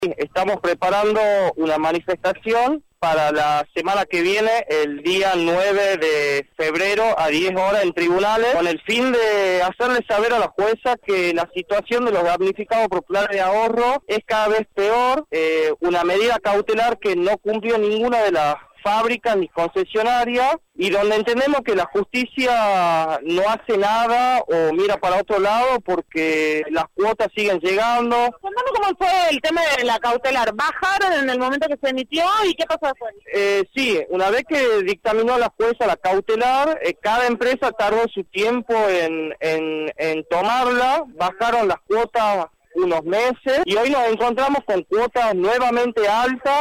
Estamos preparando una manifestación para la semana que viene, el día 9 de febrero a 10 horas en tribunales, con el fin de hacerle saber a la jueza que la situación de los damnificados por planes de ahorro es cada vez peor, una medida cautelar que no cumplió ninguna de las fábricas ni concesionarias, y donde entendemos que la justicia no hace nada o mira para otro lado porque las cuotas siguen llegando. Contame cómo fue el tema de la cautelar. ¿Bajaron en el momento que se emitió y qué pasó después? Sí, una vez que dictaminó la jueza la cautelar, cada empresa tardó su tiempo en tomarla, bajaron las cuotas unos meses y hoy nos encontramos con cuotas nuevamente altas.